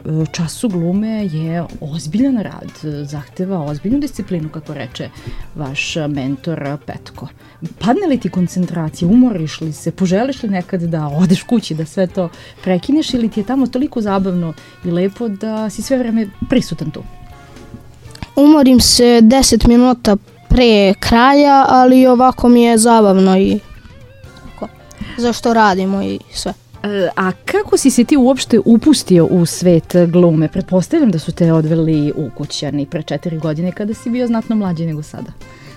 času glume je ozbiljan rad, zahteva ozbiljnu disciplinu, kako reče vaš mentor Petko. Padne li ti koncentracija, umoriš li se, poželiš li nekad da odeš kući, da sve to prekineš, ili ti je tamo toliko zabavno i lepo da si sve vreme prisutan tu? Umorim se 10 minuta pre kraja, ali ovako mi je zabavno i zašto radimo i sve. A kako si se ti uopšte upustio u svet glume? Pretpostavljam da su te odveli u Kućani pre 4 godine kada si bio znatno mlađi nego sada.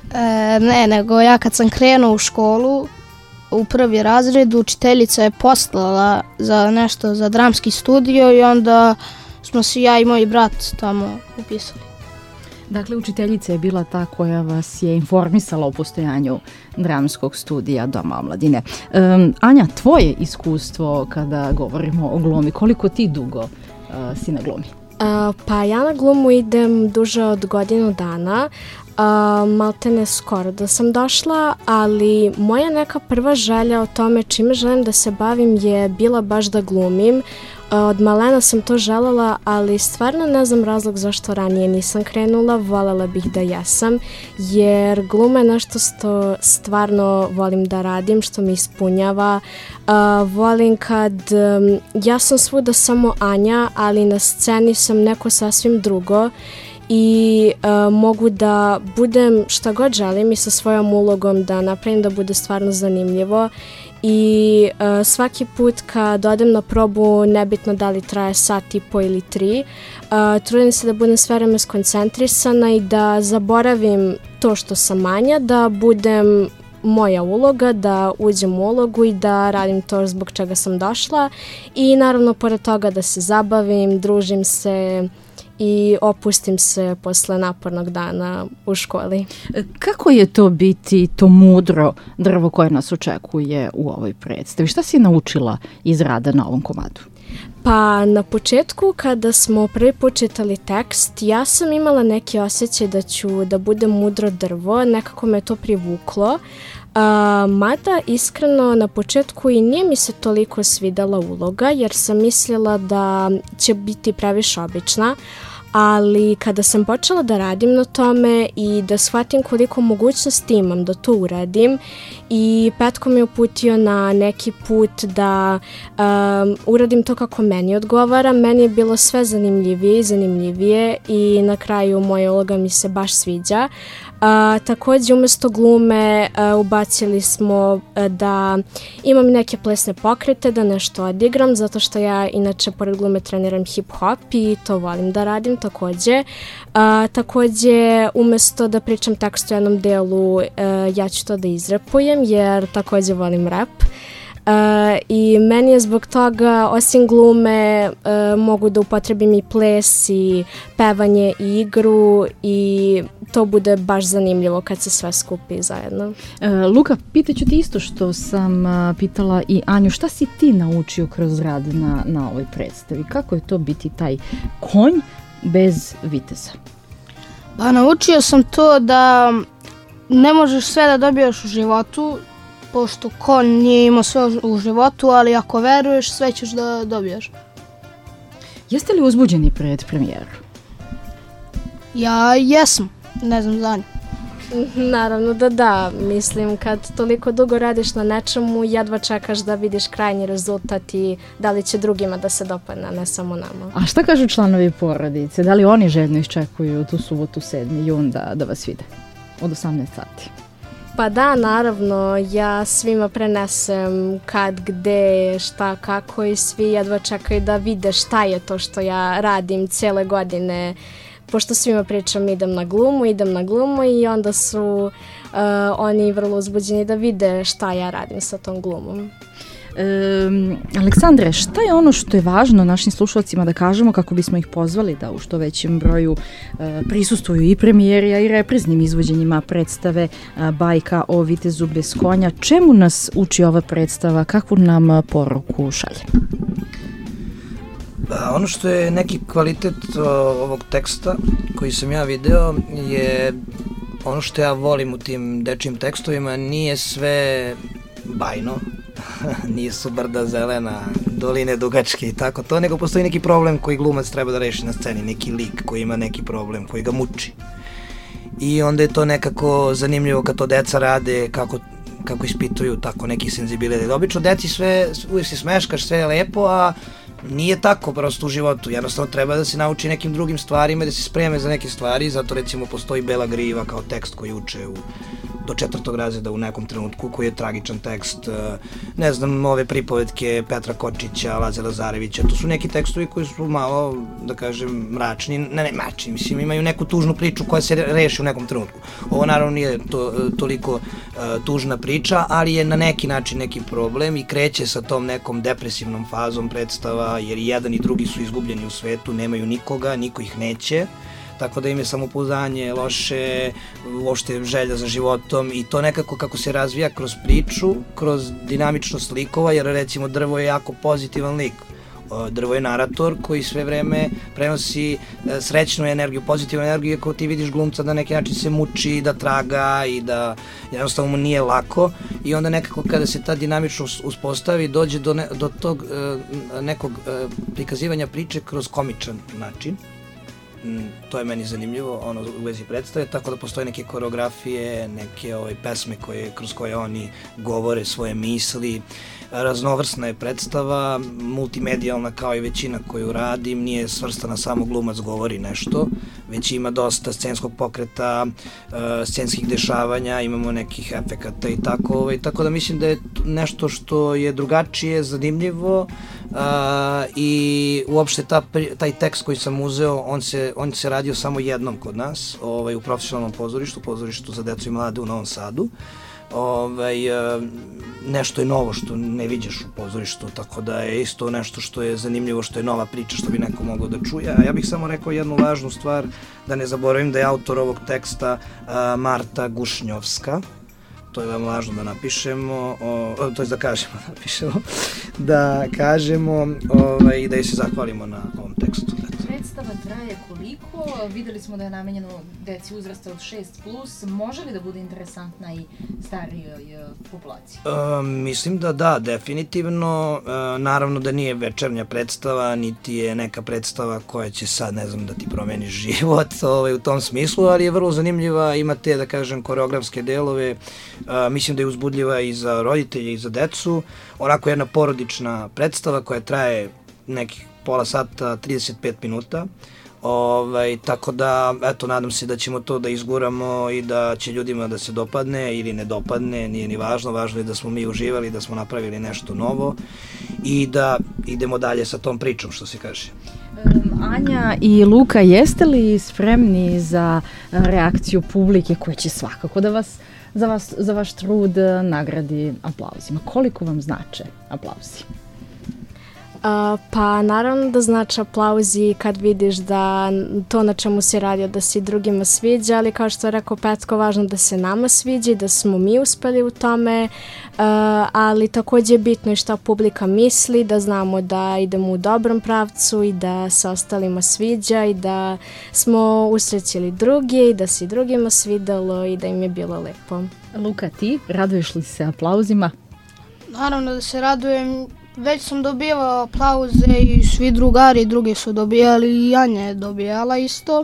Ne, nego ja kad sam krenuo u školu, u prvi razred, učiteljica je poslala za nešto, za dramski studio i onda smo se ja i moj brat tamo upisali. Dakle, učiteljica je bila ta koja vas je informisala o postojanju dramskog studija Doma omladine. Anja, tvoje iskustvo kada govorimo o glumi, koliko ti dugo si na glumi? Pa ja na glumu idem duže od godinu dana, maltene skoro da sam došla, ali moja neka prva želja o tome čime želim da se bavim je bila baš da glumim. Od malena sam to želela, ali stvarno ne znam razlog zašto ranije nisam krenula, voljela bih da jesam, jer gluma je nešto što stvarno volim da radim, što me ispunjava. Volim kad ja sam svuda samo Anja, ali na sceni sam neko sasvim drugo i mogu da budem šta god želim i sa svojom ulogom da napravim da bude stvarno zanimljivo. I svaki put kad odem na probu, nebitno da li traje sat i po ili 3, trudim se da budem sve vreme skoncentrisana i da zaboravim to što sam Anja, da budem moja uloga, da uđem u ulogu i da radim to zbog čega sam došla i naravno pored toga da se zabavim, družim se i opustim se posle napornog dana u školi. Kako je to biti to mudro drvo koje nas očekuje u ovoj predstavi? Šta si naučila iz rada na ovom komadu? Pa na početku kada smo prvi put čitali tekst, ja sam imala neki osjećaj da ću da budem mudro drvo, nekako me to privuklo. Mada iskreno na početku i nije mi se toliko svidela uloga jer sam mislila da će biti previše obična, ali kada sam počela da radim na tome i da shvatim koliko mogućnosti imam da to uradim i Petko mi je uputio na neki put da uradim to kako meni odgovara, meni je bilo sve zanimljivije i zanimljivije i na kraju moja uloga mi se baš sviđa. Također umjesto glume ubacili smo da imam neke plesne pokrete, da nešto odigram, zato što ja inače pored glume treniram hip-hop i to volim da radim također. Također umjesto da pričam tekst u jednom delu, ja ću to da izrepujem jer također volim rap. I meni je zbog toga osim glume mogu da upotrebim i ples i pevanje i igru i to bude baš zanimljivo kad se sve skupi zajedno. Luka, pitaću ti isto što sam pitala i Anju, šta si ti naučio kroz rad na ovoj predstavi? Kako je to biti taj konj bez viteza? Pa naučio sam to da ne možeš sve da dobijaš u životu, pošto konj nije imao sve u životu, ali ako veruješ, sve ćeš da dobijaš. Jeste li uzbuđeni pred premijeru? Ja jesam, ne znam za nju. Naravno da, mislim kad toliko dugo radiš na nečemu, jedva čekaš da vidiš krajnji rezultat i da li će drugima da se dopadne, ne samo nama. A šta kažu članovi porodice? Da li oni željno iščekuju tu subotu 7. jun da vas vide od 18 sati? Pa da, naravno, ja svima prenesem kad, gde, šta, kako i svi jedva čekaju da vide šta je to što ja radim cijele godine. Pošto svima pričam idem na glumu i onda su oni vrlo uzbuđeni da vide šta ja radim sa tom glumom. Aleksandre, šta je ono što je važno našim slušalcima da kažemo kako bismo ih pozvali da u što većem broju prisustvuju i premijerija i repriznim izvođenjima predstave Bajka o vitezu bez konja? Čemu nas uči ova predstava? Kakvu nam poruku šalje? Ono što je neki kvalitet ovog teksta koji sam ja video je ono što ja volim u tim dečijim tekstovima, nije sve bajno, nisu brda zelena, doline dugačke i tako to, nego postoji neki problem koji glumac treba da reši na sceni, neki lik koji ima neki problem, koji ga muči. I onda je to nekako zanimljivo kad to deca rade, kako ispituju tako neki senzibilitet. Obično deci uvijek se smeškaš, sve je lepo, a nije tako prosto u životu. Jednostavno treba da se nauči nekim drugim stvarima, da se spreme za neke stvari, zato recimo postoji Bela griva kao tekst koji uče do 4. razreda u nekom trenutku, koji je tragičan tekst, ne znam, ove pripovetke Petra Kočića, Laze Lazarevića, to su neki tekstovi koji su malo, da kažem, mračni, ne mračni, mislim, imaju neku tužnu priču koja se reši u nekom trenutku. Ovo naravno nije toliko tužna priča, ali je na neki način neki problem i kreće sa tom nekom depresivnom fazom predstava, jer i jedan i drugi su izgubljeni u svetu, nemaju nikoga, niko ih neće. Tako da im je samopouzdanje loše, uopšte želja za životom i to nekako kako se razvija kroz priču, kroz dinamičnost likova, jer recimo Drvo je jako pozitivan lik. Drvo je narator koji sve vreme prenosi srećnu energiju, pozitivnu energiju, iako ti vidiš glumca da na neki način se muči, da traga i da jednostavno mu nije lako i onda nekako kada se ta dinamičnost uspostavi dođe do tog nekog prikazivanja priče kroz komičan način. To je meni zanimljivo, u vezi predstave, tako da postoje neke koreografije, neke pesme kroz koje oni govore svoje misli. Raznovrsna je predstava, multimedijalna kao i većina koju radim, nije svrstana samo glumac govori nešto, već ima dosta scenskog pokreta, scenskih dešavanja, imamo nekih efekata i tako da mislim da je nešto što je drugačije, zanimljivo i uopšte taj tekst koji sam uzeo, on se radio samo jednom kod nas, u profesionalnom pozorištu za decu i mlade u Novom Sadu. Nešto je novo što ne vidiš u pozorištu, tako da je isto nešto što je zanimljivo, što je nova priča, što bi neko mogao da čuje. A ja bih samo rekao jednu važnu stvar, da ne zaboravim da je autor ovog teksta Marta Gušnjovska. To je veoma važno da napišemo, to je da kažemo i da joj se zahvalimo na ovom tekstu. Predstava traje koliko? Videli smo da je namenjeno deci uzrasta od 6+. Može li da bude interesantna i starijoj populaciji? Mislim da, definitivno. Naravno da nije večernja predstava, niti je neka predstava koja će sad, ne znam, da ti promeni život u tom smislu, ali je vrlo zanimljiva, ima te, da kažem, koreografske delove. Mislim da je uzbudljiva i za roditelje i za decu. Onako jedna porodična predstava koja traje nekih pola sata, 35 minuta. Tako da, eto, nadam se da ćemo to da izguramo i da će ljudima da se dopadne ili ne dopadne, nije ni važno, važno je da smo mi uživali, da smo napravili nešto novo i da idemo dalje sa tom pričom, što se kaže. Anja i Luka, jeste li spremni za reakciju publike koja će svakako da vas za vaš trud nagradi aplauzima? Koliko vam znače aplauzi? Pa naravno da znači aplauzi kad vidiš da to na čemu se radi da se drugima sviđa, ali kao što je rekao Petko, važno da se nama sviđa i da smo mi uspeli u tome, ali također je bitno i šta publika misli, da znamo da idemo u dobrom pravcu i da se ostalima sviđa i da smo usrećili drugi i da se drugima svidelo i da im je bilo lepo. Luka, ti raduješ li se aplauzima? Naravno da se radujem. Već sam dobivao aplauze i svi drugari drugi su dobijali i Anja je dobijala isto.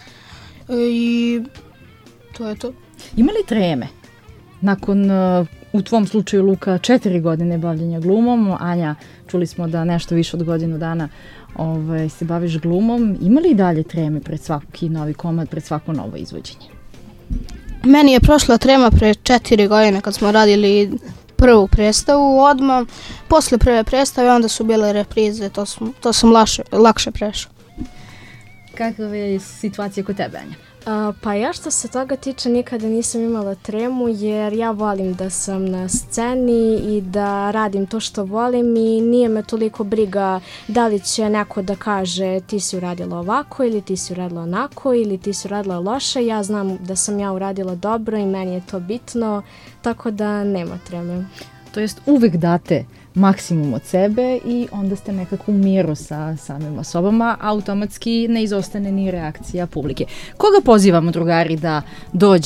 I to je to. Ima li treme? Nakon, u tvom slučaju Luka, 4 godine bavljenja glumom, Anja, čuli smo da nešto više od godinu dana se baviš glumom. Ima li i dalje treme pred svaki novi komad, pred svako novo izvođenje? Meni je prošla trema pre 4 godine kad smo radili prvu predstavu odmah, posle prve predstave onda su bile reprize, to sam lakše prešao. Kakva je situacija kod tebe, Anja? Pa ja što se toga tiče nikada nisam imala tremu jer ja volim da sam na sceni i da radim to što volim i nije me toliko briga da li će neko da kaže ti si uradila ovako ili ti si uradila onako ili ti si uradila loše. Ja znam da sam ja uradila dobro i meni je to bitno, tako da nema treme. To jest uvek date maksimum od sebe i onda ste nekako u miru sa samim osobama, automatski ne izostane ni reakcija publike. Koga pozivamo, drugari, da dođe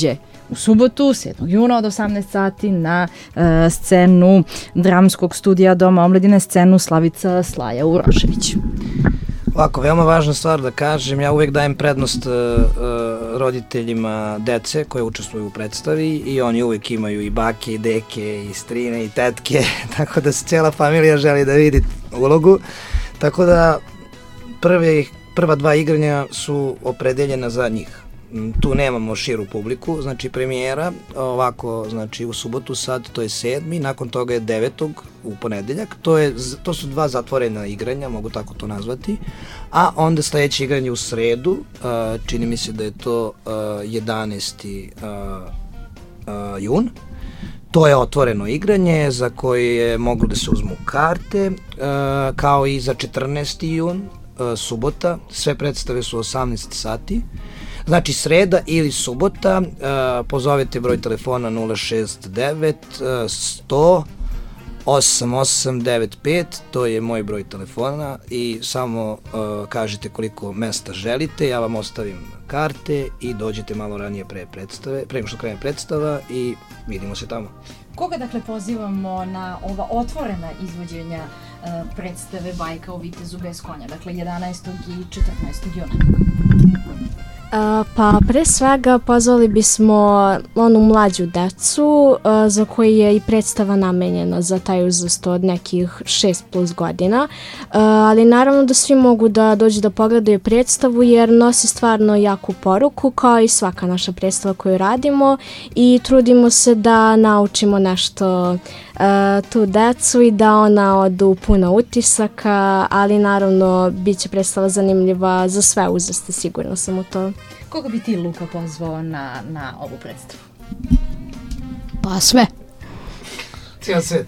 u subotu, 7. juna od 18 sati na scenu Dramskog studija Doma omladine, scenu Slavica Slaja Urošević. Ovako, veoma važna stvar da kažem, ja uvek dajem prednost roditeljima dece koje učestvuju u predstavi i oni uvek imaju i bake, i deke, i strine, i tetke, tako da se cijela familija želi da vidi ulogu, tako da prva 2 igranja su opredeljena za njih. Tu nemamo širu publiku, znači premijera, ovako, znači u subotu sad, to je 7. Nakon toga je 9. u ponedeljak, to su 2 zatvorena igranja, mogu tako to nazvati, a onda sledeće igranje u sredu, čini mi se da je to 11. Jun, to je otvoreno igranje za koje mogu da se uzmu karte, kao i za 14. jun, subota, sve predstave su 18 sati, znači sreda ili subota, pozovete broj telefona 069 100 8895, to je moj broj telefona i samo kažete koliko mesta želite, ja vam ostavim karte i dođete malo ranije pre nego što krene predstava i vidimo se tamo. Koga dakle pozivamo na ova otvorena izvođenja predstave Bajka o vitezu bez konja, dakle 11. i 14. juna? Pa pre svega pozvali bismo onu mlađu decu za koji je i predstava namenjena za taj uzrast od nekih 6+ godina, ali naravno da svi mogu da dođu da pogledaju predstavu jer nosi stvarno jaku poruku kao i svaka naša predstava koju radimo i trudimo se da naučimo nešto tu decu i da ona odu puno utisaka, ali naravno bit će predstava zanimljiva za sve uzraste, sigurno sam u to. Koga bi ti, Luka, pozvao na ovu predstavu? Pa sve. Cijel svet.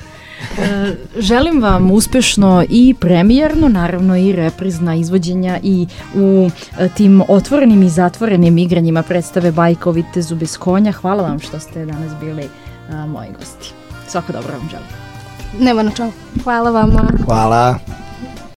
Želim vam uspešno i premijerno, naravno i reprizna izvođenja i u tim otvorenim i zatvorenim igranjima predstave Bajka o vitezu bez konja. Hvala vam što ste danas bili moji gosti. Svako dobro vam želim. Nema na čemu. Hvala vama. Hvala.